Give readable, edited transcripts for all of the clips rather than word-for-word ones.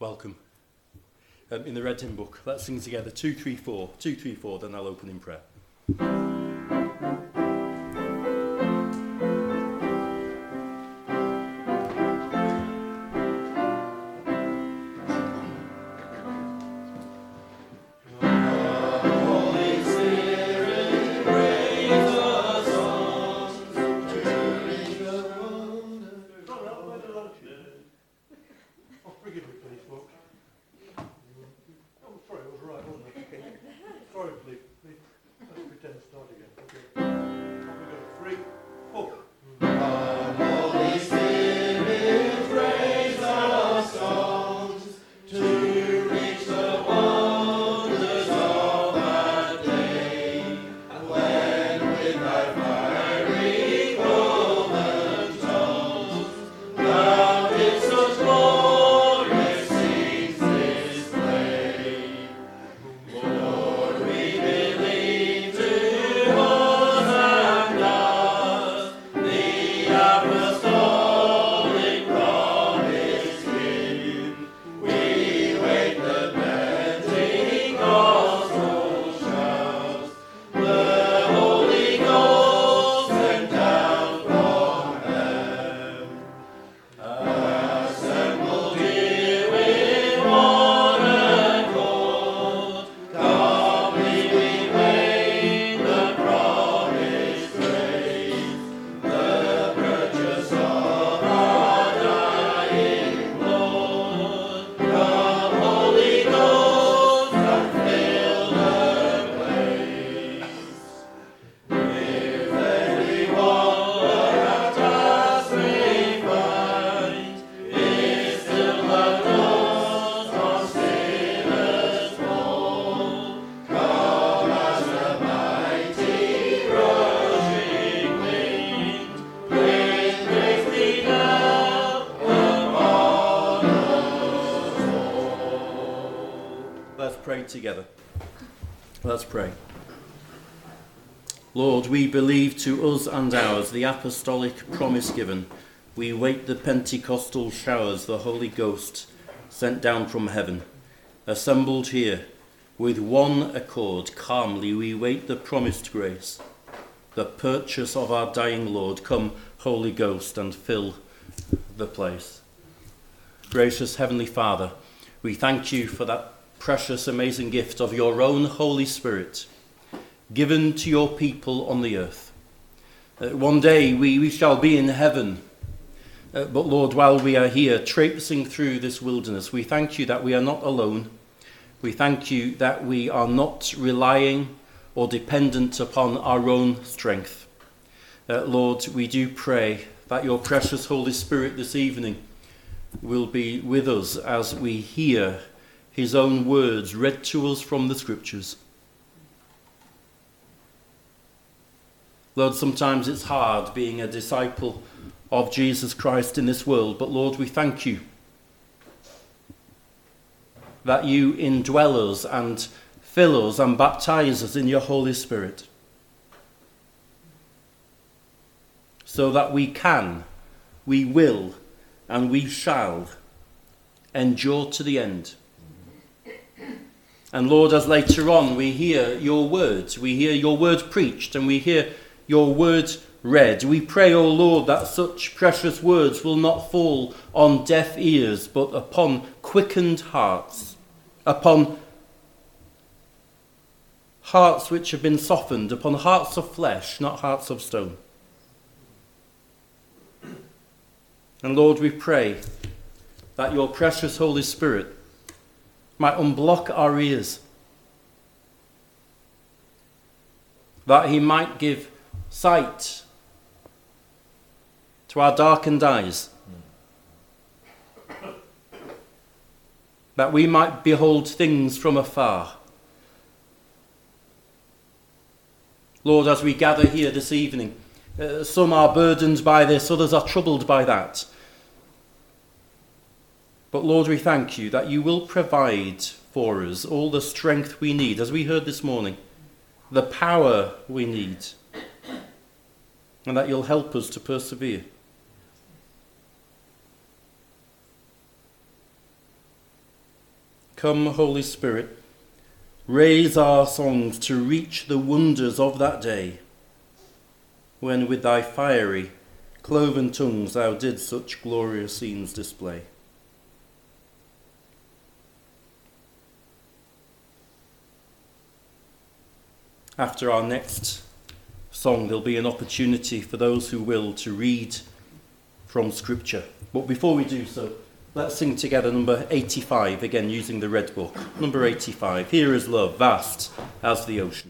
welcome. In the Red Hymn Book, let's sing together 234, 234, then I'll open in prayer. Together. Let's pray. Lord, we believe to us and ours the apostolic promise given. We wait the Pentecostal showers, the Holy Ghost sent down from heaven. Assembled here with one accord, calmly we wait the promised grace, the purchase of our dying Lord. Come, Holy Ghost, and fill the place. Gracious Heavenly Father, we thank you for that precious, amazing gift of your own Holy Spirit given to your people on the earth. One day we shall be in heaven. But Lord, while we are here traipsing through this wilderness, we thank you that we are not alone. We thank you that we are not relying or dependent upon our own strength. Lord, we do pray that your precious Holy Spirit this evening will be with us as we hear his own words read to us from the scriptures. Lord, sometimes it's hard being a disciple of Jesus Christ in this world, but Lord, we thank you that you indwell us and fill us and baptize us in your Holy Spirit, so that we can, we will, and we shall endure to the end. And Lord, as later on we hear your words, we hear your word preached, and we hear your word read, we pray, O Lord, that such precious words will not fall on deaf ears, but upon quickened hearts, upon hearts which have been softened, upon hearts of flesh, not hearts of stone. And Lord, we pray that your precious Holy Spirit might unblock our ears, that he might give sight to our darkened eyes, that we might behold things from afar. Lord, as we gather here this evening, some are burdened by this, others are troubled by that. But Lord, we thank you that you will provide for us all the strength we need, as we heard this morning, the power we need, and that you'll help us to persevere. Come, Holy Spirit, raise our songs to reach the wonders of that day, when with thy fiery, cloven tongues thou did such glorious scenes display. After our next song, there'll be an opportunity for those who will to read from Scripture. But before we do so, let's sing together number 85, again using the Red Book. Number 85, Here is Love, Vast as the Ocean.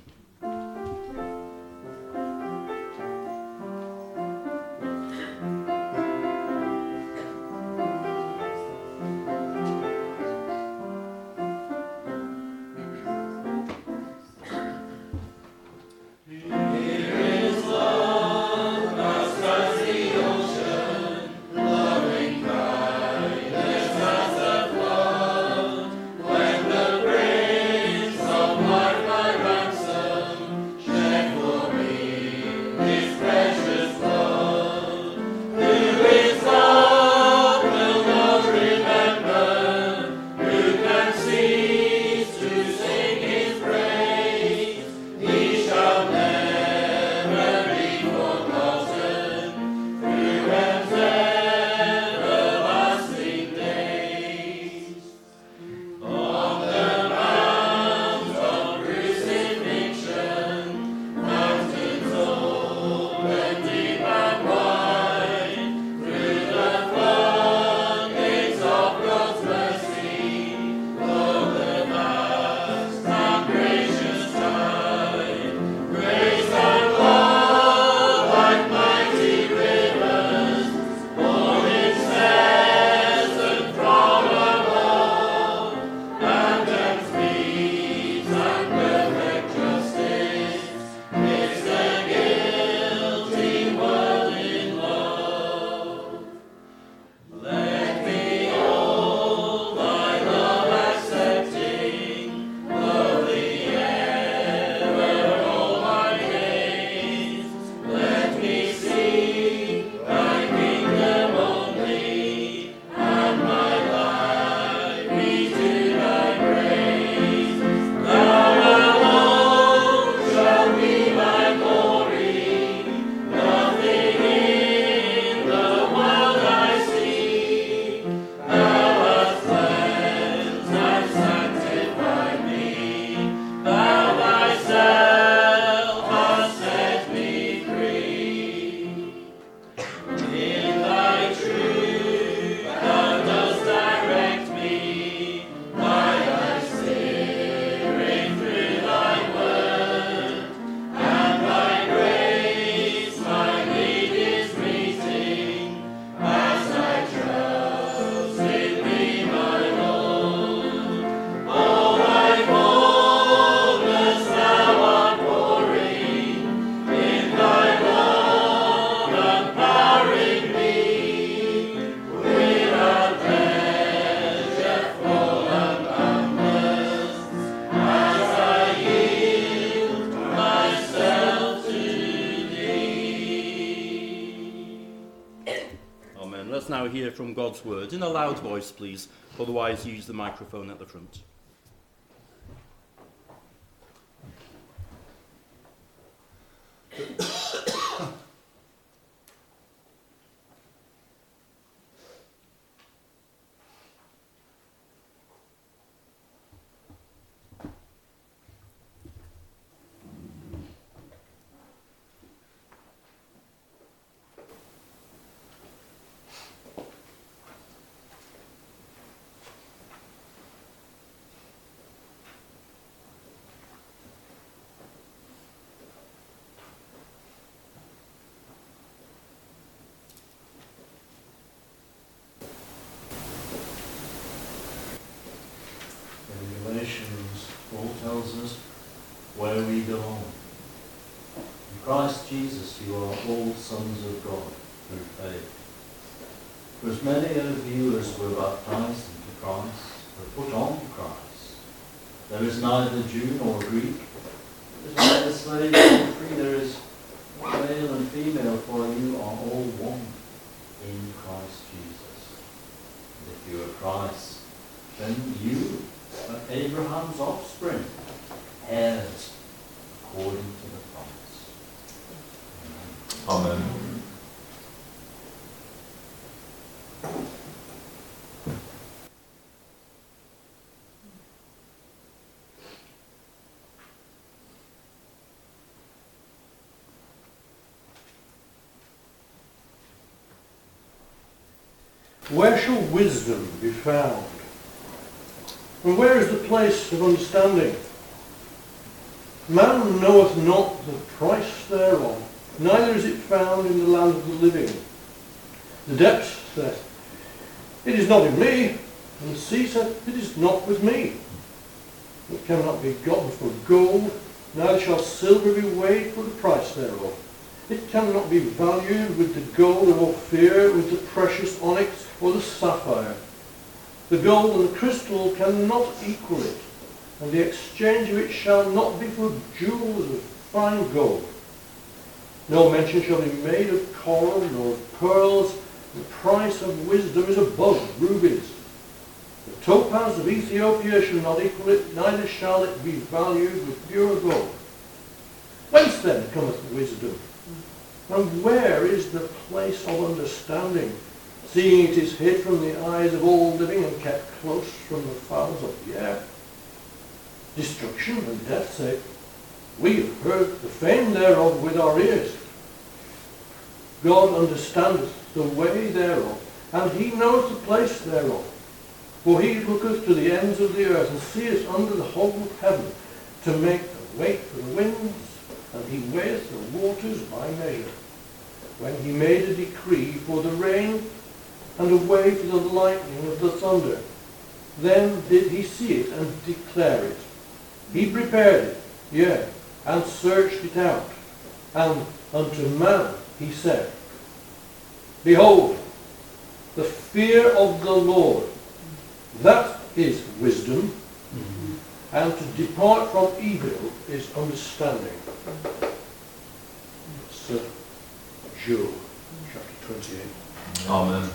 Let's now hear from God's word in a loud voice, please. Otherwise, use the microphone at the front. Paul tells us where we belong. In Christ Jesus you are all sons of God through faith. For as many of you as were baptized into Christ were put on Christ. There is neither Jew nor Greek, there is neither slave nor free, there is male and female, for you are all one in Christ Jesus. And if you are Christ, then you but Abraham's offspring, heirs according to the promise. Amen. Where shall wisdom be found? And where is the place of understanding? Man knoweth not the price thereof, neither is it found in the land of the living. The depths saith, it is not in me, and the sea saith, it is not with me. It cannot be gotten for gold, neither shall silver be weighed for the price thereof. It cannot be valued with the gold of Ophir, with the precious onyx or the sapphire. The gold and the crystal cannot equal it, and the exchange of it shall not be for jewels of fine gold. No mention shall be made of coral nor of pearls. The price of wisdom is above rubies. The topaz of Ethiopia shall not equal it, neither shall it be valued with pure gold. Whence then cometh wisdom? And where is the place of understanding, seeing it is hid from the eyes of all living and kept close from the fowls of the air? Destruction and death say, we have heard the fame thereof with our ears. God understandeth the way thereof, and he knoweth the place thereof. For he looketh to the ends of the earth, and seeth under the whole of heaven, to make a weight for the winds, and he weigheth the waters by measure. When he made a decree for the rain, and a way for the lightning of the thunder, then did he see it and declare it. He prepared it, yea, and searched it out. And unto man he said, behold, the fear of the Lord, that is wisdom, and to depart from evil is understanding. So, Job, chapter 28. Amen.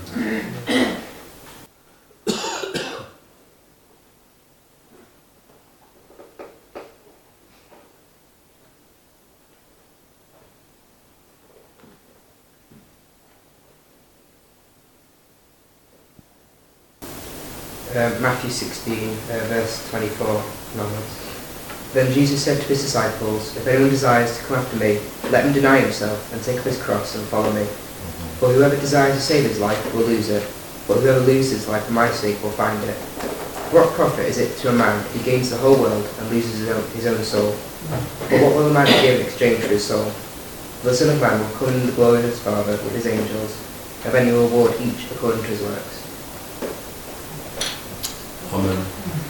Matthew 16, verse 24 onwards. Then Jesus said to his disciples, if anyone desires to come after me, let him deny himself and take up his cross and follow me. For whoever desires to save his life will lose it, but whoever loses his life for my sake will find it. What profit is it to a man if he gains the whole world and loses his own soul? But what will a man give in exchange for his soul? For the Son of Man will come in the glory of his Father with his angels, and then he will reward each according to his works. Amen.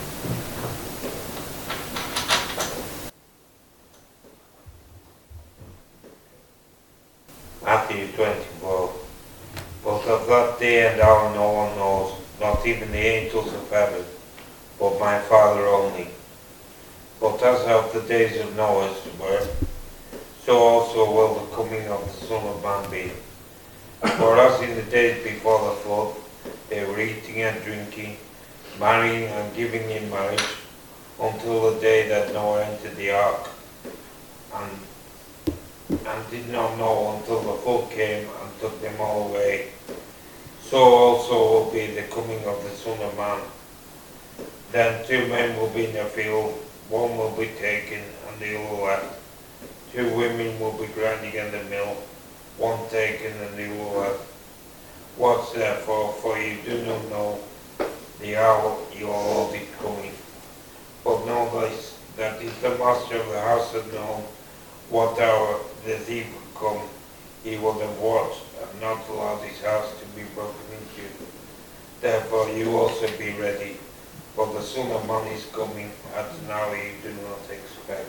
Matthew 24. But of that day and hour no one knows, not even the angels of heaven, but my Father only. But as of the days of Noah's were, so also will the coming of the Son of Man be. For as in the days before the flood, they were eating and drinking, marrying and giving in marriage, until the day that Noah entered the ark, and did not know until the flood came and took them all away. So also will be the coming of the Son of Man. Then 2 men will be in the field, one will be taken and the other left. 2 women will be grinding in the mill, one taken and the other left. Watch therefore, for you do not know the hour your Lord is coming. But know this, that if the master of the house had known what hour the thief would come, he would have watched and not allowed his house to be broken into. Therefore you also be ready, for the Son of Man is coming at an hour you do not expect.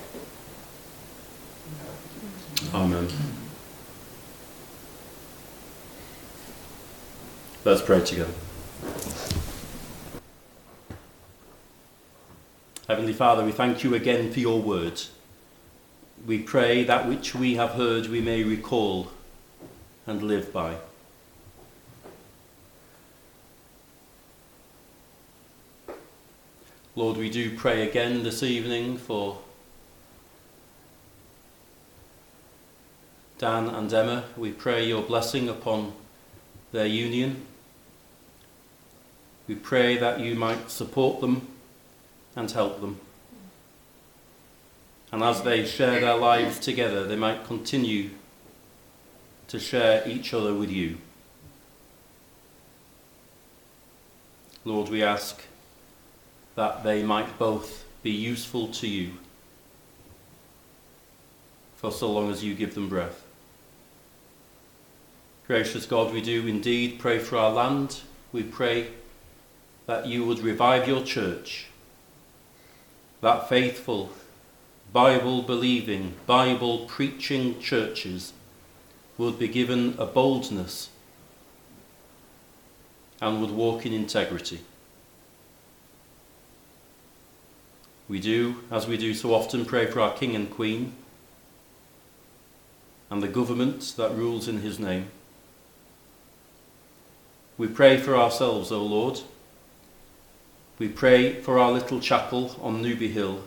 Amen. Let's pray together. Heavenly Father, we thank you again for your word. We pray that which we have heard we may recall and live by. Lord, we do pray again this evening for Dan and Emma. We pray your blessing upon their union. We pray that you might support them and help them. And as they share their lives together, they might continue to share each other with you. Lord, we ask that they might both be useful to you for so long as you give them breath. Gracious God, we do indeed pray for our land. We pray that you would revive your church, that faithful, Bible-believing, Bible-preaching churches would be given a boldness and would walk in integrity. We do, as we do so often, pray for our King and Queen and the government that rules in his name. We pray for ourselves, O Lord. We pray for our little chapel on Newby Hill.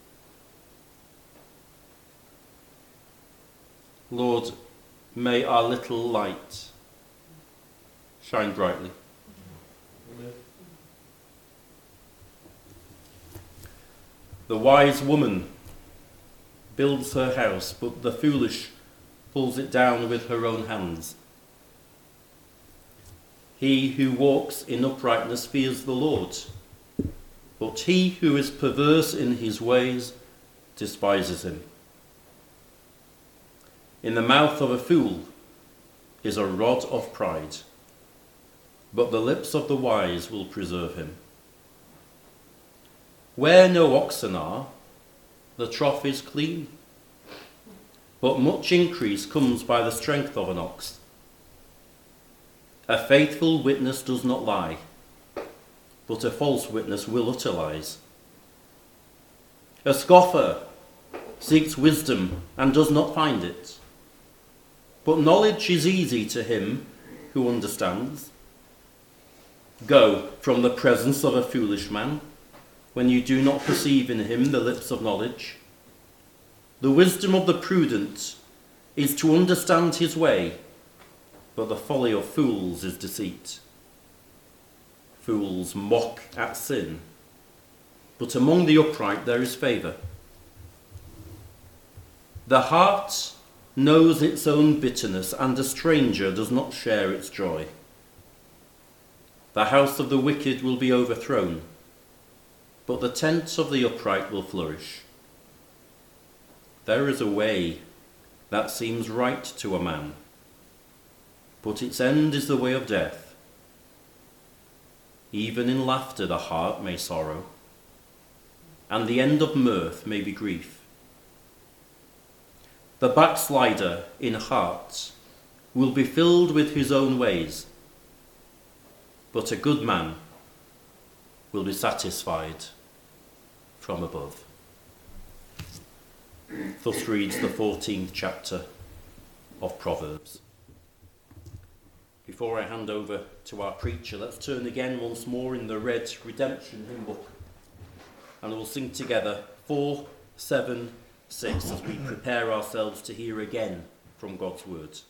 Lord, may our little light shine brightly. Amen. The wise woman builds her house, but the foolish pulls it down with her own hands. He who walks in uprightness fears the Lord, but he who is perverse in his ways despises him. In the mouth of a fool is a rod of pride, but the lips of the wise will preserve him. Where no oxen are, the trough is clean, but much increase comes by the strength of an ox. A faithful witness does not lie, but a false witness will utter lies. A scoffer seeks wisdom and does not find it, but knowledge is easy to him who understands. Go from the presence of a foolish man, when you do not perceive in him the lips of knowledge. The wisdom of the prudent is to understand his way, but the folly of fools is deceit. Fools mock at sin, but among the upright there is favour. The heart knows its own bitterness, and a stranger does not share its joy. The house of the wicked will be overthrown, but the tent of the upright will flourish. There is a way that seems right to a man, but its end is the way of death. Even in laughter the heart may sorrow, and the end of mirth may be grief. The backslider in heart will be filled with his own ways, but a good man will be satisfied from above. Thus reads the 14th chapter of Proverbs. Before I hand over to our preacher, let's turn again once more in the red redemption hymn book, and we'll sing together 4, 7, 6 as we prepare ourselves to hear again from God's words.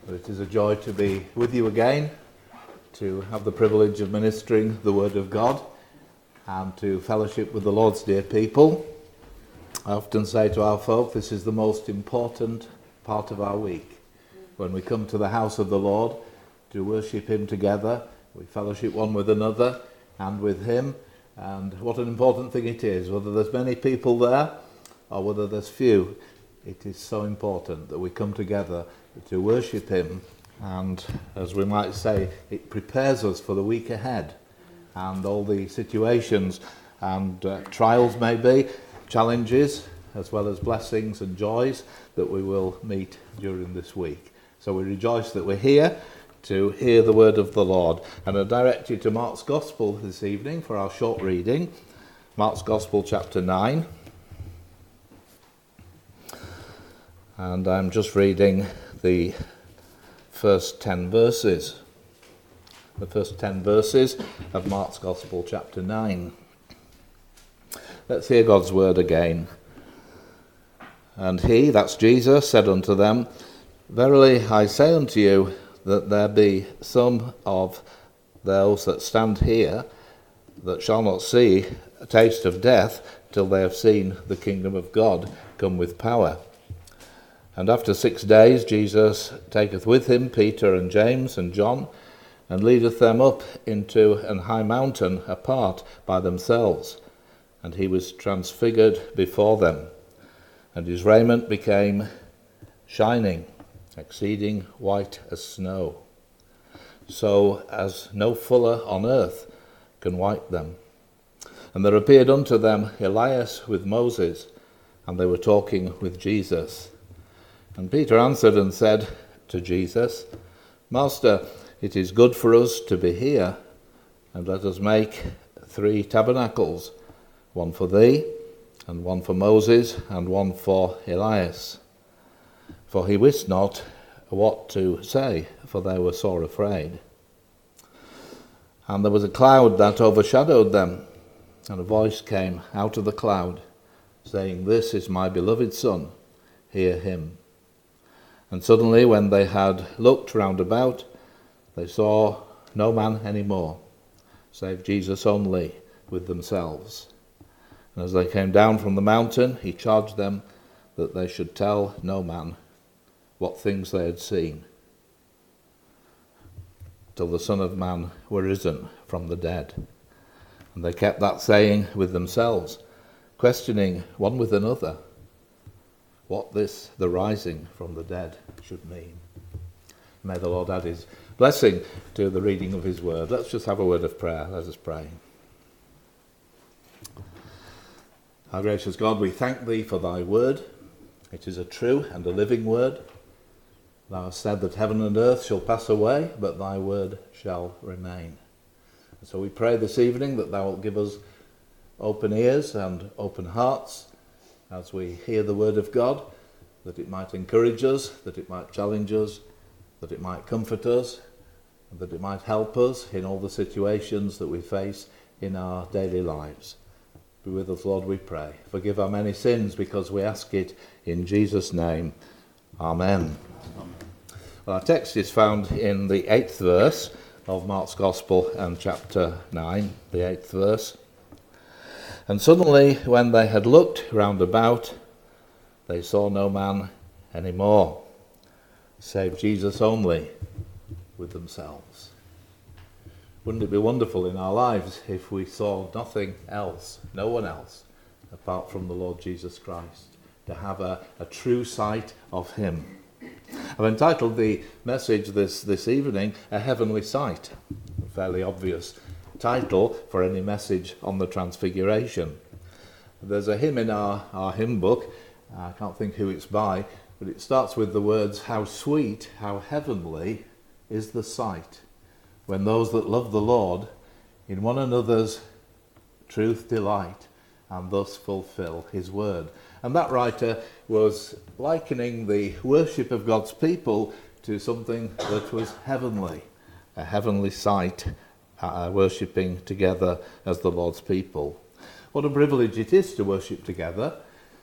But it is a joy to be with you again, to have the privilege of ministering the Word of God and to fellowship with the Lord's dear people. I often say to our folk, this is the most important part of our week. When we come to the house of the Lord to worship Him together, we fellowship one with another and with Him. And what an important thing it is, whether there's many people there or whether there's few. It is so important that we come together to worship Him, and as we might say, it prepares us for the week ahead and all the situations and trials maybe, challenges, as well as blessings and joys that we will meet during this week. So we rejoice that we're here to hear the word of the Lord. And I direct you to Mark's Gospel this evening for our short reading. Mark's Gospel chapter 9. And I'm just reading the first 10 verses. The first 10 verses of Mark's Gospel chapter 9. Let's hear God's word again. And he, that's Jesus, said unto them, Verily I say unto you, that there be some of those that stand here that shall not see a taste of death till they have seen the kingdom of God come with power. And after 6 days Jesus taketh with him Peter and James and John, and leadeth them up into an high mountain apart by themselves. And he was transfigured before them, and his raiment became shining, exceeding white as snow, so as no fuller on earth can white them. And there appeared unto them Elias with Moses, and they were talking with Jesus. And Peter answered and said to Jesus, Master, it is good for us to be here, and let us make 3 tabernacles, one for thee, and one for Moses, and one for Elias. For he wist not what to say, for they were sore afraid. And there was a cloud that overshadowed them, and a voice came out of the cloud, saying, This is my beloved Son, hear him. And suddenly, when they had looked round about, they saw no man any more, save Jesus only with themselves. And as they came down from the mountain, he charged them that they should tell no man what things they had seen, till the Son of Man were risen from the dead. And they kept that saying with themselves, questioning one with another, what this, the rising from the dead, should mean. May the Lord add his blessing to the reading of his word. Let's just have a word of prayer. Let us pray. Our gracious God, we thank thee for thy word. It is a true and a living word. Thou hast said that heaven and earth shall pass away, but thy word shall remain. And so we pray this evening that thou wilt give us open ears and open hearts as we hear the word of God, that it might encourage us, that it might challenge us, that it might comfort us, and that it might help us in all the situations that we face in our daily lives. Be with us, Lord, we pray. Forgive our many sins, because we ask it in Jesus' name. Amen. Well, our text is found in the 8th verse of Mark's Gospel and chapter 9, the 8th verse. And suddenly, when they had looked round about, they saw no man any more, save Jesus only with themselves. Wouldn't it be wonderful in our lives if we saw nothing else, no one else, apart from the Lord Jesus Christ, to have a true sight of him? I've entitled the message this evening, A Heavenly Sight. A fairly obvious title for any message on the Transfiguration. There's a hymn in our hymn book, I can't think who it's by, but it starts with the words, How sweet, how heavenly is the sight, when those that love the Lord in one another's truth delight, and thus fulfill his word. And that writer was likening the worship of God's people to something that was heavenly, a heavenly sight, worshipping together as the Lord's people. What a privilege it is to worship together.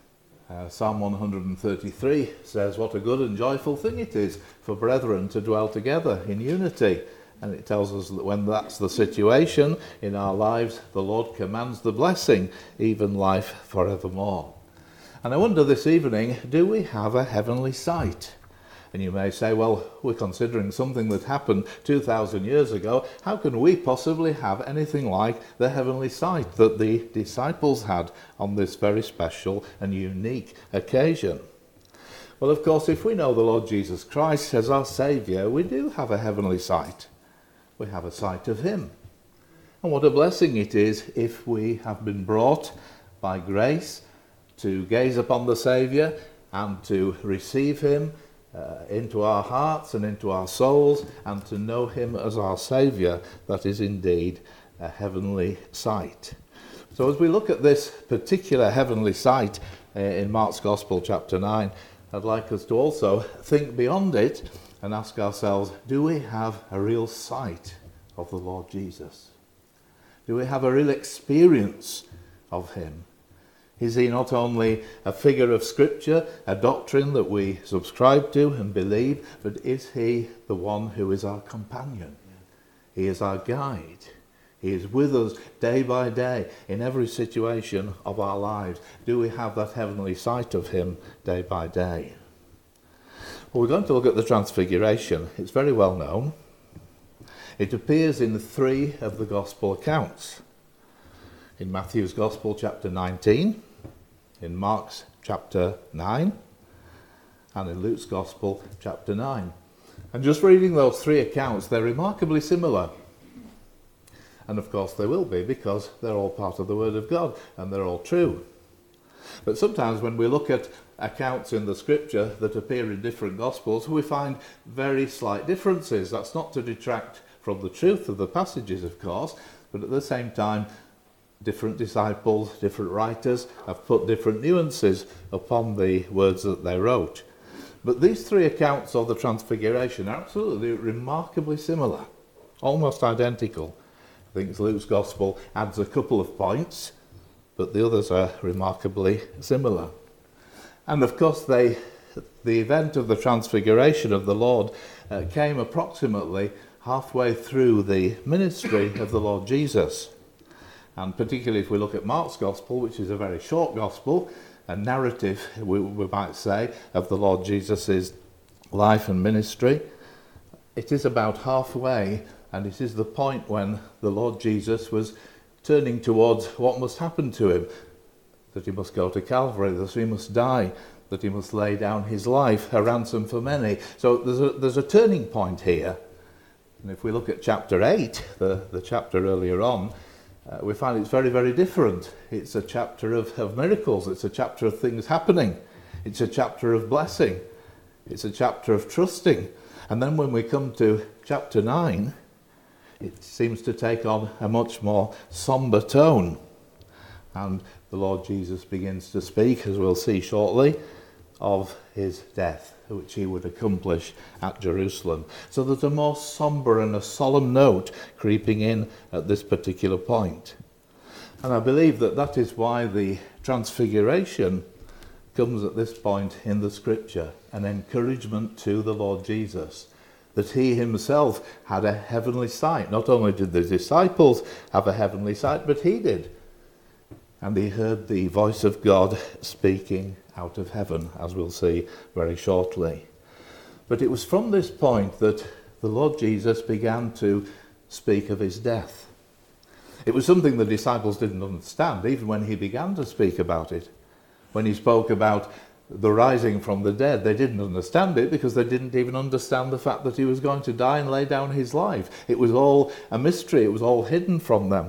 Psalm 133 says, "What a good and joyful thing it is for brethren to dwell together in unity." And it tells us that when that's the situation in our lives, the Lord commands the blessing, even life forevermore. And I wonder this evening, do we have a heavenly sight? And you may say, well, we're considering something that happened 2,000 years ago. How can we possibly have anything like the heavenly sight that the disciples had on this very special and unique occasion? Well, of course, if we know the Lord Jesus Christ as our Saviour, we do have a heavenly sight. We have a sight of him. And what a blessing it is if we have been brought by grace to gaze upon the Saviour and to receive him into our hearts and into our souls, and to know him as our Saviour. That is indeed a heavenly sight. So as we look at this particular heavenly sight in Mark's Gospel chapter 9, I'd like us to also think beyond it and ask ourselves, do we have a real sight of the Lord Jesus? Do we have a real experience of him? Is he not only a figure of Scripture, a doctrine that we subscribe to and believe, but is he the one who is our companion? He is our guide. He is with us day by day in every situation of our lives. Do we have that heavenly sight of him day by day? Well, we're going to look at the Transfiguration. It's very well known. It appears in 3 of the Gospel accounts. In Matthew's Gospel chapter 19, in Mark's chapter 9, and in Luke's Gospel chapter 9. And just reading those 3 accounts, they're remarkably similar. And of course they will be, because they're all part of the Word of God and they're all true. But sometimes when we look at accounts in the Scripture that appear in different Gospels, we find very slight differences. That's not to detract from the truth of the passages, of course, but at the same time, different disciples, different writers have put different nuances upon the words that they wrote. But these 3 accounts of the Transfiguration are absolutely remarkably similar, almost identical. I think Luke's Gospel adds a couple of points, but the others are remarkably similar. And of course, the event of the Transfiguration of the Lord came approximately halfway through the ministry of the Lord Jesus. And particularly if we look at Mark's Gospel, which is a very short Gospel, a narrative, we might say, of the Lord Jesus' life and ministry, it is about halfway, and it is the point when the Lord Jesus was turning towards what must happen to him, that he must go to Calvary, that he must die, that he must lay down his life, a ransom for many. So there's a turning point here. And if we look at chapter 8, the chapter earlier on, we find it's very, very different. It's a chapter of miracles. It's a chapter of things happening. It's a chapter of blessing. It's a chapter of trusting. And then when we come to chapter 9, it seems to take on a much more somber tone. And the Lord Jesus begins to speak, as we'll see shortly, of his death, which he would accomplish at Jerusalem. So there's a more somber and a solemn note creeping in at this particular point. And I believe that that is why the Transfiguration comes at this point in the Scripture, an encouragement to the Lord Jesus, that he himself had a heavenly sight. Not only did the disciples have a heavenly sight, but he did. And he heard the voice of God speaking out of heaven, as we'll see very shortly. But it was from this point that the Lord Jesus began to speak of his death. It was something the disciples didn't understand, even when he began to speak about it. When he spoke about the rising from the dead, they didn't understand it because they didn't even understand the fact that he was going to die and lay down his life. It was all a mystery. It was all hidden from them.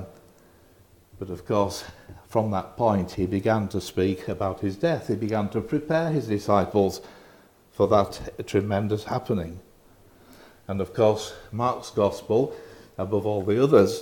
But of course, from that point, he began to speak about his death. He began to prepare his disciples for that tremendous happening. And of course, Mark's Gospel, above all the others,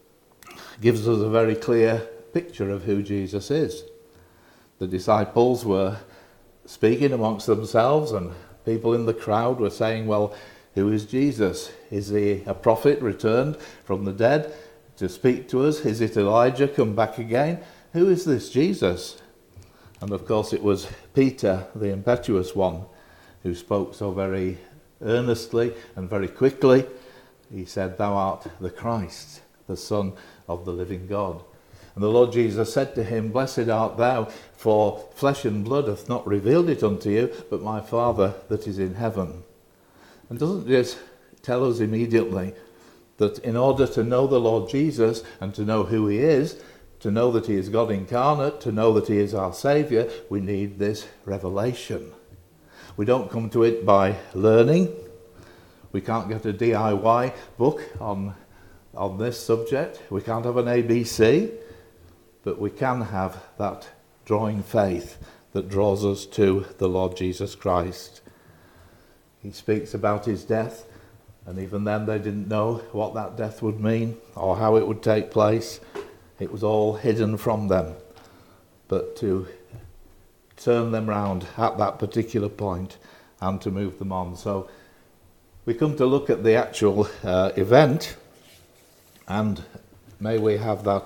gives us a very clear picture of who Jesus is. The disciples were speaking amongst themselves, and people in the crowd were saying, well, who is Jesus? Is he a prophet returned from the dead to speak to us? Is it Elijah come back again? Who is this Jesus? And of course it was Peter, the impetuous one, who spoke so very earnestly and very quickly. He said, "Thou art the Christ, the Son of the living God." And the Lord Jesus said to him, "Blessed art thou, for flesh and blood hath not revealed it unto you, but my Father that is in heaven." And doesn't this tell us immediately that in order to know the Lord Jesus and to know who he is, to know that he is God incarnate, to know that he is our Saviour, we need this revelation. We don't come to it by learning. We can't get a DIY book on this subject. We can't have an ABC, but we can have that drawing faith that draws us to the Lord Jesus Christ. He speaks about his death, and even then they didn't know what that death would mean or how it would take place. It was all hidden from them. But to turn them round at that particular point and to move them on. So we come to look at the actual event, and may we have that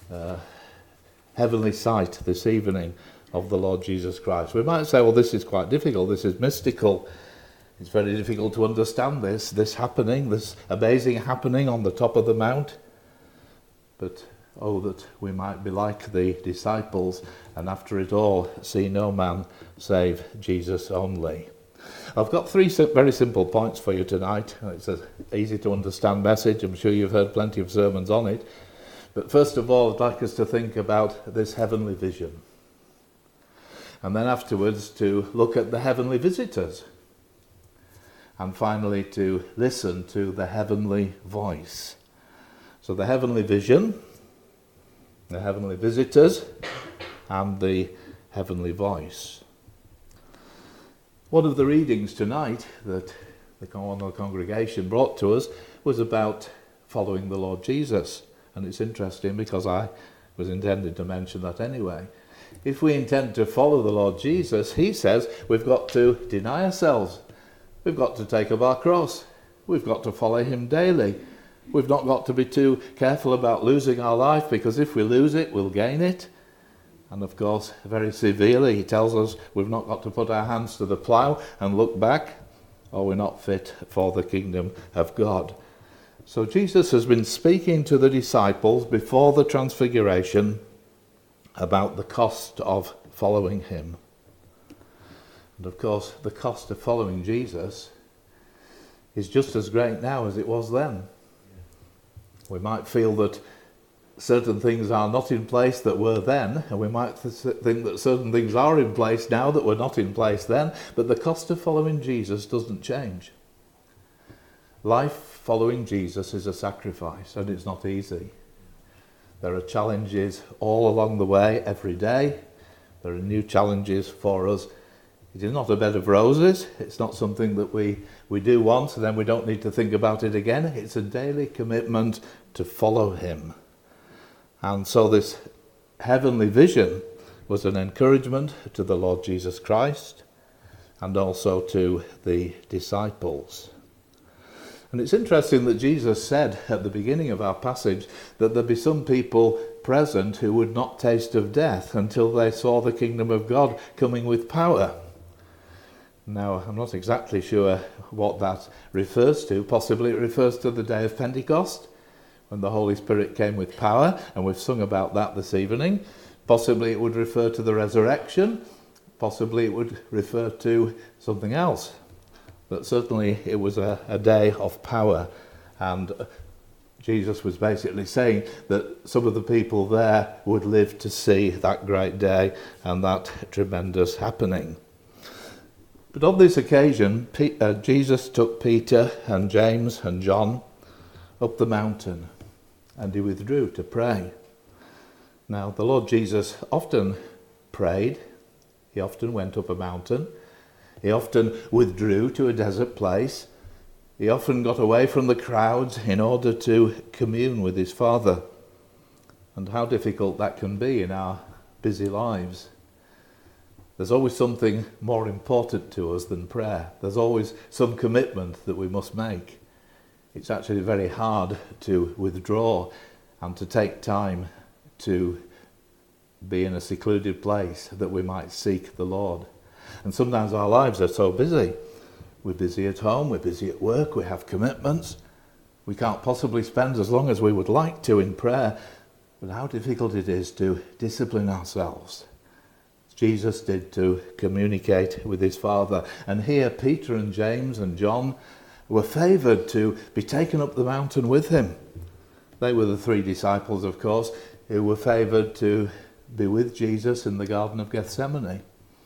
heavenly sight this evening of the Lord Jesus Christ. We might say, well, this is quite difficult, this is mystical. It's very difficult to understand this happening, this amazing happening on the top of the mount. But oh, that we might be like the disciples, and after it all, see no man save Jesus only. I've got 3 very simple points for you tonight. It's an easy to understand message. I'm sure you've heard plenty of sermons on it. But first of all, I'd like us to think about this heavenly vision. And then afterwards to look at the heavenly visitors. And finally to listen to the heavenly voice. So the heavenly vision, the heavenly visitors, and the heavenly voice. One of the readings tonight that the congregation brought to us was about following the Lord Jesus. And it's interesting because I was intending to mention that anyway. If we intend to follow the Lord Jesus, he says we've got to deny ourselves. We've got to take up our cross. We've got to follow him daily. We've not got to be too careful about losing our life, because if we lose it, we'll gain it. And of course, very severely, he tells us we've not got to put our hands to the plough and look back, or we're not fit for the kingdom of God. So Jesus has been speaking to the disciples before the transfiguration about the cost of following him. And of course, the cost of following Jesus is just as great now as it was then. We might feel that certain things are not in place that were then, and we might think that certain things are in place now that were not in place then, but the cost of following Jesus doesn't change. Life following Jesus is a sacrifice, and it's not easy. There are challenges all along the way, every day. There are new challenges for us. It is not a bed of roses. It's not something that we do once and then we don't need to think about it again. It's a daily commitment to follow him. And so this heavenly vision was an encouragement to the Lord Jesus Christ and also to the disciples. And it's interesting that Jesus said at the beginning of our passage that there'd be some people present who would not taste of death until they saw the kingdom of God coming with power. Now, I'm not exactly sure what that refers to. Possibly it refers to the day of Pentecost, when the Holy Spirit came with power, and we've sung about that this evening. Possibly it would refer to the resurrection. Possibly it would refer to something else. But certainly it was a day of power, and Jesus was basically saying that some of the people there would live to see that great day and that tremendous happening. But on this occasion, Jesus took Peter and James and John up the mountain, and he withdrew to pray. Now, the Lord Jesus often prayed. He often went up a mountain. He often withdrew to a desert place. He often got away from the crowds in order to commune with his Father. And how difficult that can be in our busy lives. There's always something more important to us than prayer. There's always some commitment that we must make. It's actually very hard to withdraw and to take time to be in a secluded place that we might seek the Lord. And sometimes our lives are so busy. We're busy at home, we're busy at work, we have commitments. We can't possibly spend as long as we would like to in prayer. But how difficult it is to discipline ourselves. Jesus did to communicate with his Father. And here Peter and James and John were favoured to be taken up the mountain with him. They were the three disciples, of course, who were favoured to be with Jesus in the Garden of Gethsemane.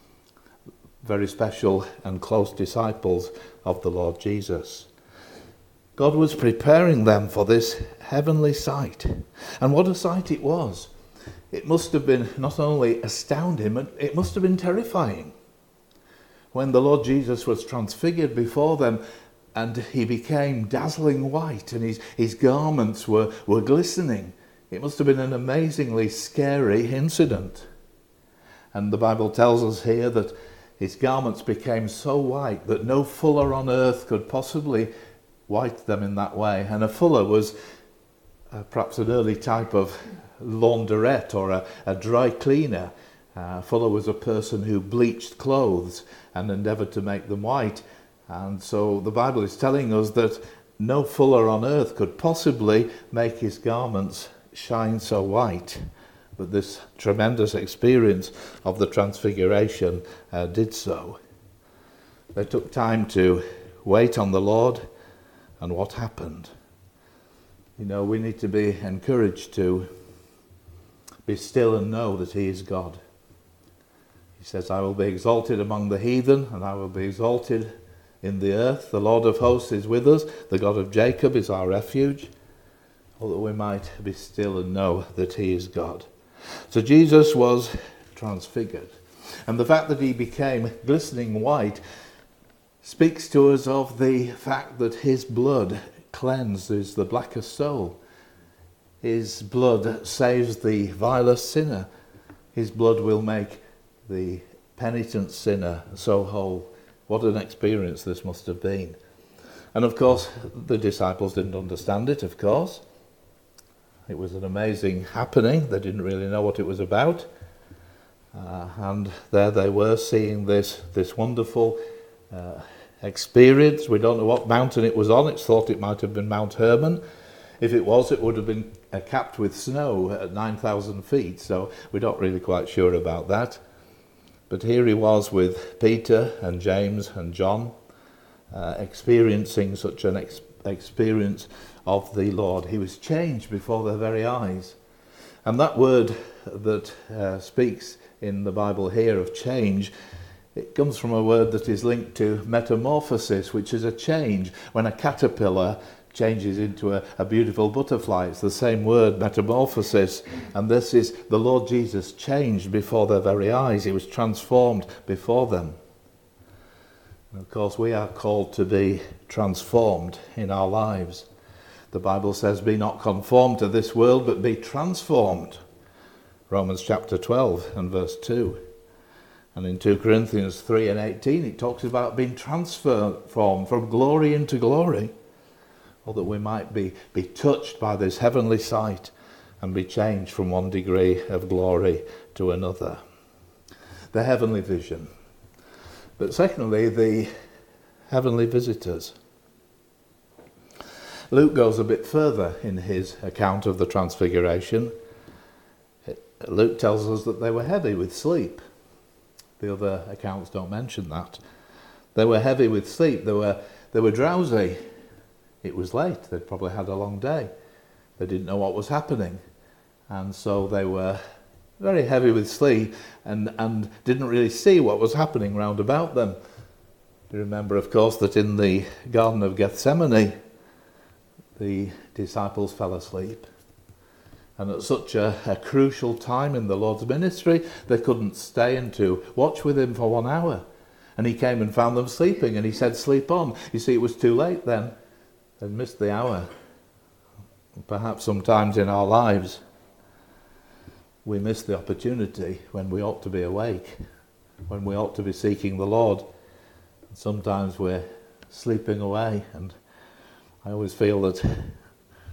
Very special and close disciples of the Lord Jesus. God was preparing them for this heavenly sight. And what a sight it was. It must have been not only astounding, but it must have been terrifying. When the Lord Jesus was transfigured before them and he became dazzling white and his garments were glistening, it must have been an amazingly scary incident. And the Bible tells us here that his garments became so white that no fuller on earth could possibly white them in that way. And a fuller was perhaps an early type of launderette or a dry cleaner. Fuller was a person who bleached clothes and endeavoured to make them white. And so the Bible is telling us that no fuller on earth could possibly make his garments shine so white. But this tremendous experience of the Transfiguration did so. They took time to wait on the Lord, and what happened? You know, we need to be encouraged to be still and know that he is God. He says, I will be exalted among the heathen, and I will be exalted in the earth. The Lord of hosts is with us. The God of Jacob is our refuge. Oh, that we might be still and know that he is God. So Jesus was transfigured. And the fact that he became glistening white speaks to us of the fact that his blood cleanses the blackest soul. His blood saves the vilest sinner. His blood will make the penitent sinner so whole. What an experience this must have been. And of course, the disciples didn't understand it, of course. It was an amazing happening. They didn't really know what it was about. And there they were seeing this wonderful experience. We don't know what mountain it was on. It's thought it might have been Mount Hermon. If it was, it would have been capped with snow at 9,000 feet. So we're not really quite sure about that. But here he was with Peter and James and John, experiencing such an experience of the Lord. He was changed before their very eyes. And that word that speaks in the Bible here of change, it comes from a word that is linked to metamorphosis, which is a change. When a caterpillar changes into a beautiful butterfly, it's the same word, metamorphosis. And this is the Lord Jesus changed before their very eyes. He was transformed before them. And of course, we are called to be transformed in our lives. The Bible says, be not conformed to this world, but be transformed. Romans chapter 12 and verse 2. And in 2 Corinthians 3 and 18, it talks about being transformed from glory into glory. Or that we might be touched by this heavenly sight and be changed from one degree of glory to another. The heavenly vision. But secondly, the heavenly visitors. Luke goes a bit further in his account of the Transfiguration. Luke tells us that they were heavy with sleep. The other accounts don't mention that. They were heavy with sleep. They were drowsy. It was late. They'd probably had a long day. They didn't know what was happening. And so they were very heavy with sleep and didn't really see what was happening round about them. You remember, of course, that in the Garden of Gethsemane, the disciples fell asleep. And at such a crucial time in the Lord's ministry, they couldn't stay and to watch with him for 1 hour. And he came and found them sleeping, and he said, sleep on. You see, it was too late then. They'd missed the hour. Perhaps sometimes in our lives, we miss the opportunity when we ought to be awake, when we ought to be seeking the Lord. Sometimes we're sleeping away, and I always feel that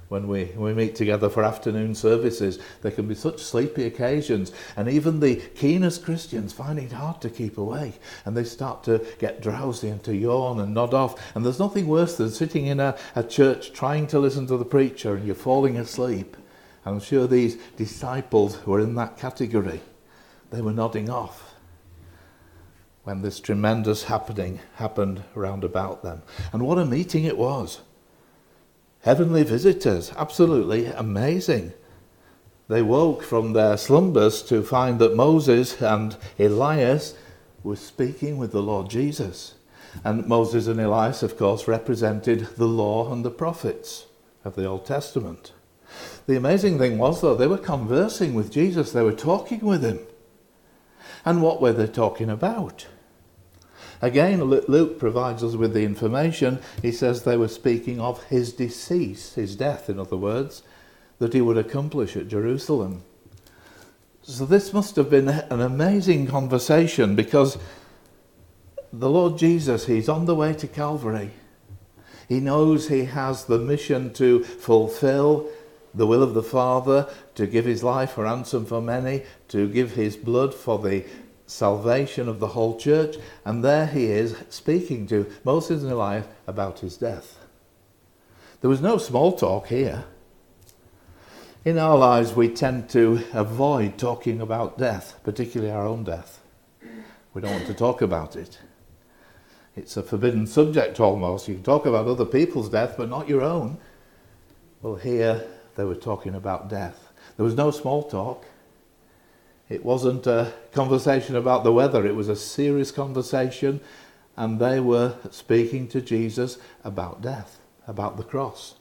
when we meet together for afternoon services. There can be such sleepy occasions, and even the keenest Christians find it hard to keep awake, and they start to get drowsy and to yawn and nod off. And there's nothing worse than sitting in a church trying to listen to the preacher and you're falling asleep. I'm sure these disciples were in that category. They were nodding off when this tremendous happening happened round about them. And what a meeting it was. Heavenly visitors, absolutely amazing. They woke from their slumbers to find that Moses and Elias were speaking with the Lord Jesus. And Moses and Elias, of course, represented the law and the prophets of the Old Testament. The amazing thing was, though, they were conversing with Jesus. They were talking with him. And what were they talking about? Again, Luke provides us with the information. He says they were speaking of his decease, his death, in other words, that he would accomplish at Jerusalem. So this must have been an amazing conversation, because the Lord Jesus, he's on the way to Calvary. He knows he has the mission to fulfill the will of the Father, to give his life a ransom for many, to give his blood for the salvation of the whole church. And there he is speaking to Moses and Elias about his death. There was no small talk here. In our lives we tend to avoid talking about death, particularly our own death. We don't want to talk about it. It's a forbidden subject almost. You can talk about other people's death but not your own. Well, here they were talking about death. There was no small talk. It wasn't a conversation about the weather. It was a serious conversation, and they were speaking to Jesus about death, about the cross.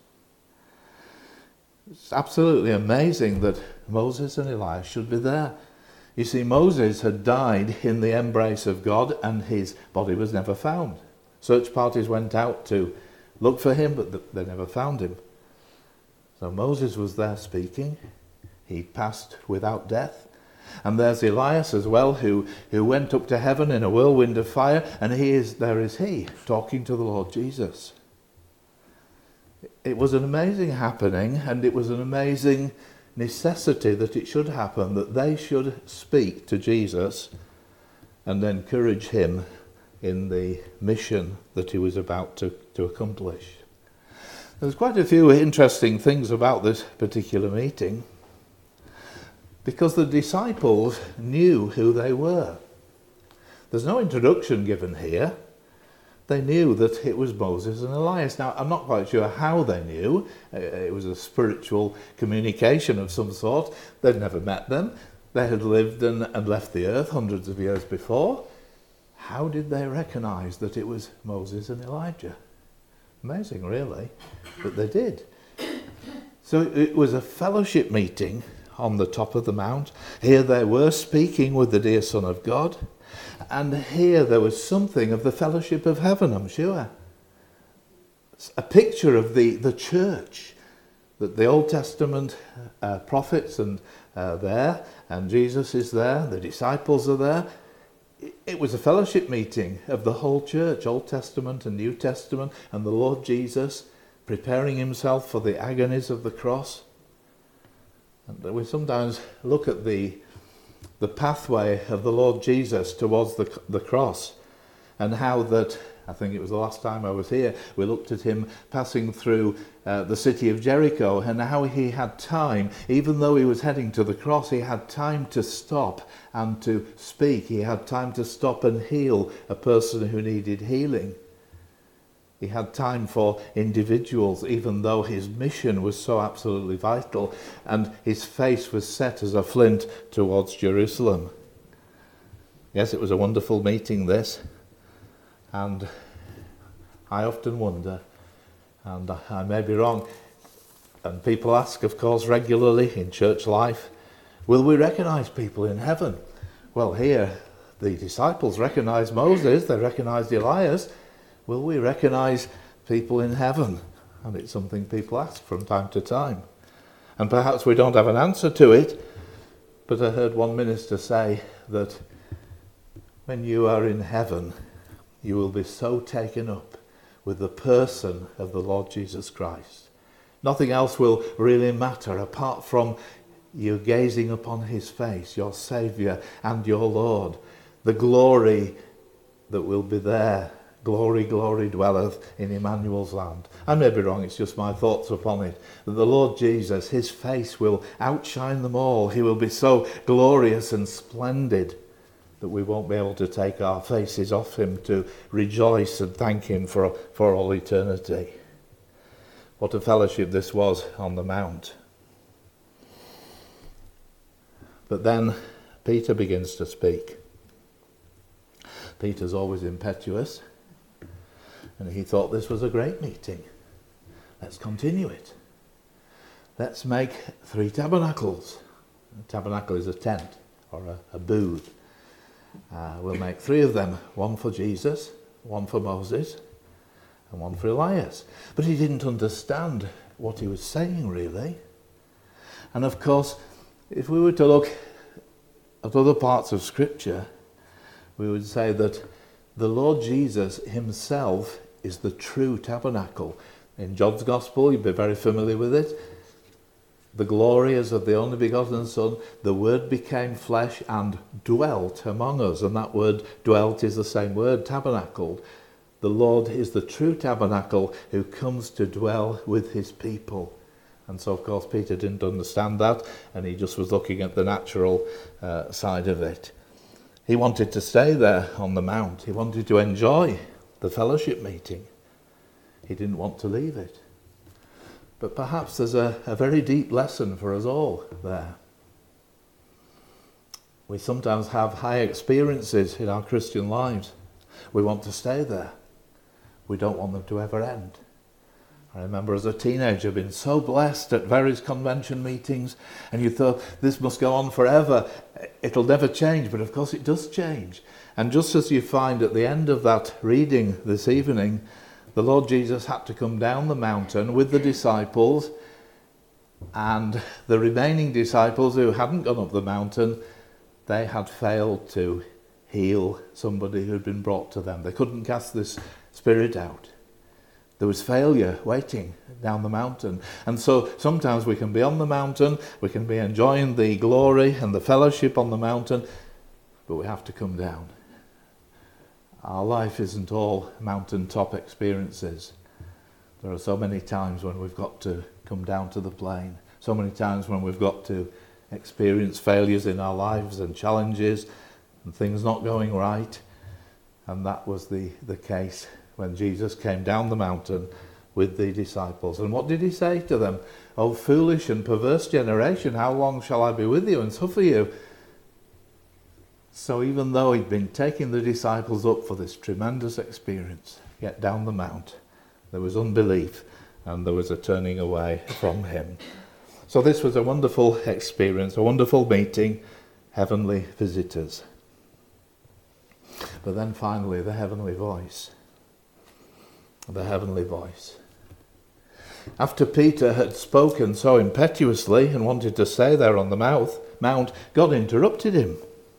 It's absolutely amazing that Moses and Elias should be there. You see, Moses had died in the embrace of God, and his body was never found. Search parties went out to look for him, but they never found him. So Moses was there speaking. He passed without death. And there's Elias as well, who went up to heaven in a whirlwind of fire, and there is he talking to the Lord Jesus. It was an amazing happening, and it was an amazing necessity that it should happen, that they should speak to Jesus and encourage him in the mission that he was about to accomplish. There's quite a few interesting things about this particular meeting, because the disciples knew who they were. There's no introduction given here. They knew that it was Moses and Elias. Now, I'm not quite sure how they knew. It was a spiritual communication of some sort. They'd never met them. They had lived and left the earth hundreds of years before. How did they recognize that it was Moses and Elijah? Amazing, really, but they did. So it was a fellowship meeting on the top of the mount. Here they were speaking with the dear Son of God, and here there was something of the fellowship of heaven, I'm sure. A picture of the church, that the Old Testament prophets and there, and Jesus is there, the disciples are there. It was a fellowship meeting of the whole church, Old Testament and New Testament, and the Lord Jesus preparing himself for the agonies of the cross. And we sometimes look at the pathway of the Lord Jesus towards the cross, and how that, I think it was the last time I was here, we looked at him passing through the city of Jericho, and how he had time, even though he was heading to the cross, he had time to stop and to speak. He had time to stop and heal a person who needed healing. He had time for individuals, even though his mission was so absolutely vital, and his face was set as a flint towards Jerusalem. Yes, it was a wonderful meeting, this, and I often wonder, and I may be wrong, and people ask, of course, regularly in church life, will we recognize people in heaven? Well, here the disciples recognized Moses, they recognized Elias. Will we recognize people in heaven? And it's something people ask from time to time. And perhaps we don't have an answer to it, but I heard one minister say that when you are in heaven, you will be so taken up with the person of the Lord Jesus Christ. Nothing else will really matter apart from you gazing upon his face, your Saviour and your Lord. The glory that will be there. Glory, glory dwelleth in Emmanuel's land. I may be wrong, it's just my thoughts upon it. That the Lord Jesus, his face will outshine them all. He will be so glorious and splendid that we won't be able to take our faces off him to rejoice and thank him for all eternity. What a fellowship this was on the Mount. But then Peter begins to speak. Peter's always impetuous, and he thought this was a great meeting. Let's continue it. Let's make 3 tabernacles. A tabernacle is a tent or a booth. We'll make 3 of them, one for Jesus, one for Moses, and one for Elias. But he didn't understand what he was saying, really. And of course, if we were to look at other parts of Scripture, we would say that the Lord Jesus himself is the true tabernacle. In John's Gospel, you'd be very familiar with it. The glory is of the only begotten Son. The Word became flesh and dwelt among us. And that word dwelt is the same word, tabernacled. The Lord is the true tabernacle who comes to dwell with his people. And so, of course, Peter didn't understand that, and he just was looking at the natural side of it. He wanted to stay there on the Mount. He wanted to enjoy the fellowship meeting. He didn't want to leave it. But perhaps there's a very deep lesson for us all there. We sometimes have high experiences in our Christian lives. We want to stay there. We don't want them to ever end. I remember as a teenager being so blessed at various convention meetings, and you thought, this must go on forever. It'll never change, but of course it does change. And just as you find at the end of that reading this evening, the Lord Jesus had to come down the mountain with the disciples, and the remaining disciples who hadn't gone up the mountain, they had failed to heal somebody who'd been brought to them. They couldn't cast this spirit out. There was failure waiting down the mountain. And so sometimes we can be on the mountain, we can be enjoying the glory and the fellowship on the mountain, but we have to come down. Our life isn't all mountaintop experiences. There are so many times when we've got to come down to the plain, so many times when we've got to experience failures in our lives and challenges and things not going right. And that was the case when Jesus came down the mountain with the disciples. And what did he say to them? "O foolish and perverse generation, how long shall I be with you and suffer you?" So even though he'd been taking the disciples up for this tremendous experience, yet down the mount, there was unbelief and there was a turning away from him. So this was a wonderful experience, a wonderful meeting, heavenly visitors. But then finally, the heavenly voice. The heavenly voice. After Peter had spoken so impetuously and wanted to stay there on the mount, God interrupted him.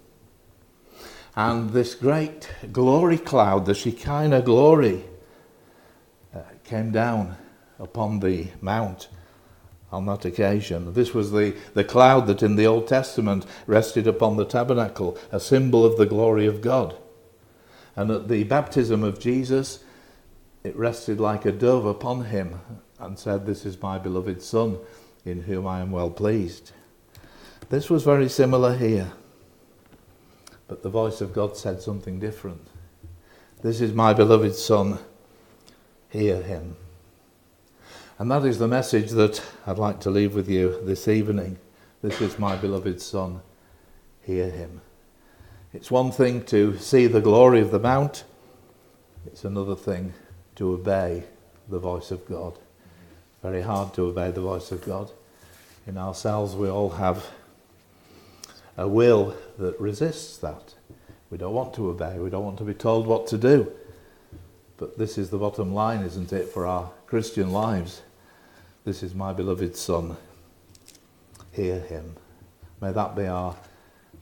And this great glory cloud, the Shekinah glory, came down upon the mount on that occasion. This was the cloud that in the Old Testament rested upon the tabernacle, a symbol of the glory of God. And at the baptism of Jesus, it rested like a dove upon him and said, "This is my beloved Son, in whom I am well pleased." This was very similar here. But the voice of God said something different. "This is my beloved Son, hear him." And that is the message that I'd like to leave with you this evening. This is my beloved Son, hear him. It's one thing to see the glory of the mount. It's another thing to obey the voice of God. Very hard to obey the voice of God. In ourselves we all have a will that resists that. We don't want to obey, we don't want to be told what to do. But this is the bottom line, isn't it, for our Christian lives? This is my beloved Son, hear him. May that be our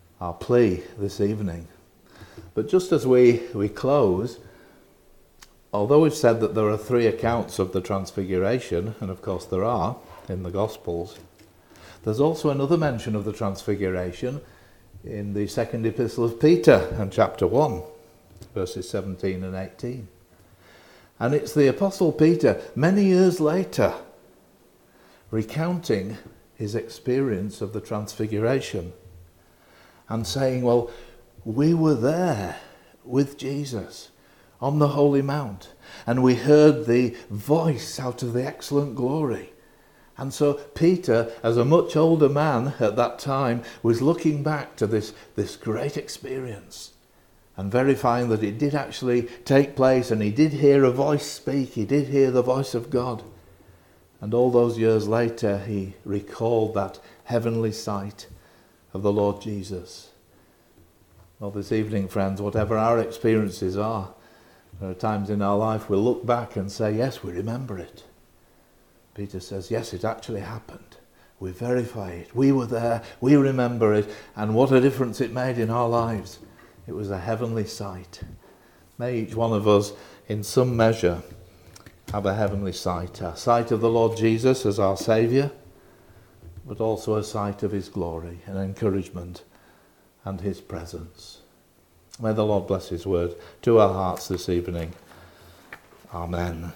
plea this evening. But just as we close, although we've said that there are 3 accounts of the Transfiguration, and of course there are in the Gospels, there's also another mention of the Transfiguration in the second epistle of Peter and chapter 1, verses 17 and 18. And it's the Apostle Peter, many years later, recounting his experience of the Transfiguration and saying, well, we were there with Jesus on the Holy Mount, and we heard the voice out of the excellent glory. And so Peter, as a much older man at that time, was looking back to this great experience and verifying that it did actually take place, and he did hear a voice speak, he did hear the voice of God. And all those years later, he recalled that heavenly sight of the Lord Jesus. Well, this evening, friends, whatever our experiences are, there are times in our life we'll look back and say, yes, we remember it. Peter says, yes, it actually happened. We verify it. We were there. We remember it. And what a difference it made in our lives. It was a heavenly sight. May each one of us, in some measure, have a heavenly sight. A sight of the Lord Jesus as our Saviour, but also a sight of his glory and encouragement and his presence. May the Lord bless his word to our hearts this evening. Amen.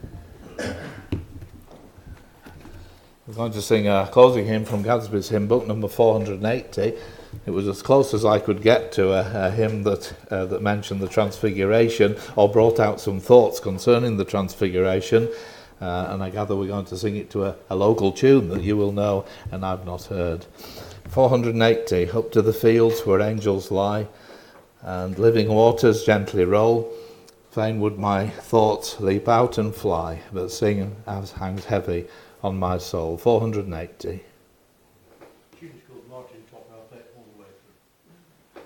We're going to sing a closing hymn from Gadsby's hymn book, number 480. It was as close as I could get to a hymn that mentioned the Transfiguration, or brought out some thoughts concerning the Transfiguration. And I gather we're going to sing it to a local tune that you will know and I've not heard. 480, up to the fields where angels lie, and living waters gently roll. Fain would my thoughts leap out and fly, but sing as hangs heavy on my soul. 480. Tune's called Martin Top, and I'll play it all the way through.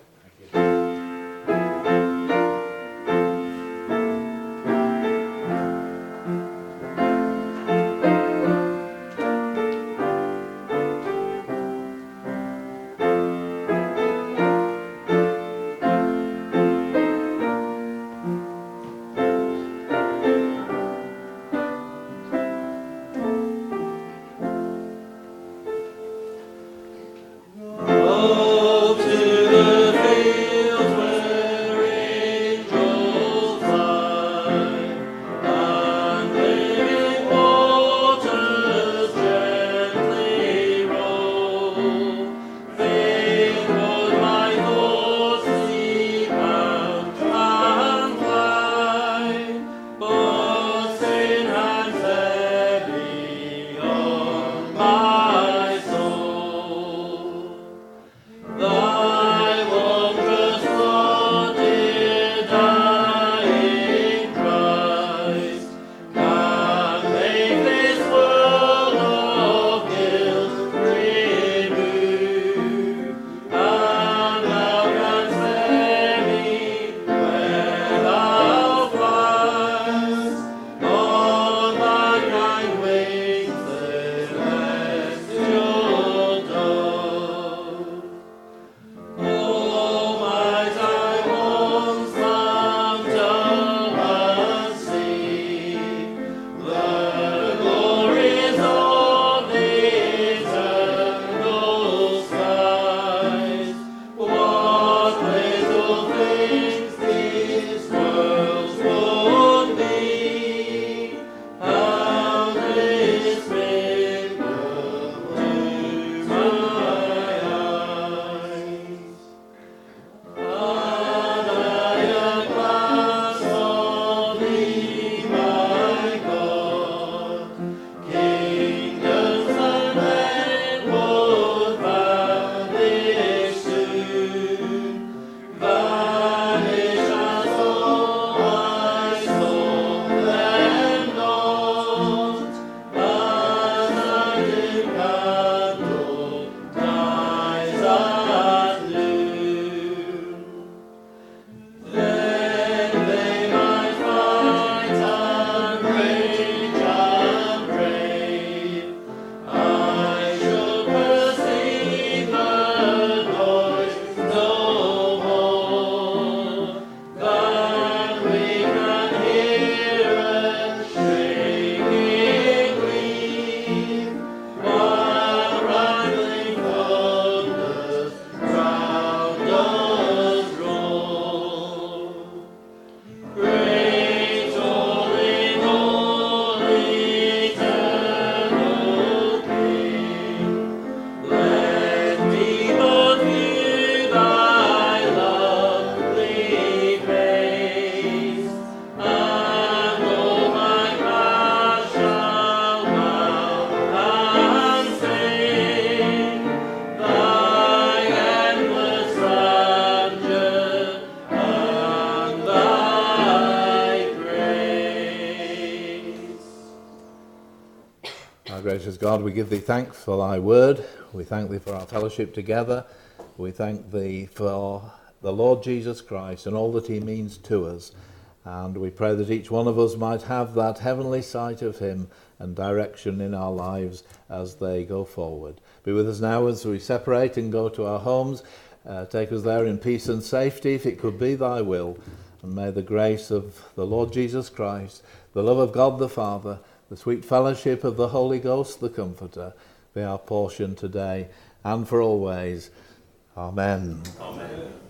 Our gracious God, we give thee thanks for thy word. We thank thee for our fellowship together. We thank thee for the Lord Jesus Christ and all that he means to us. And we pray that each one of us might have that heavenly sight of him and direction in our lives as they go forward. Be with us now as we separate and go to our homes. Take us there in peace and safety, if it could be thy will. And may the grace of the Lord Jesus Christ, the love of God the Father, the sweet fellowship of the Holy Ghost, the Comforter, be our portion today and for always. Amen. Amen.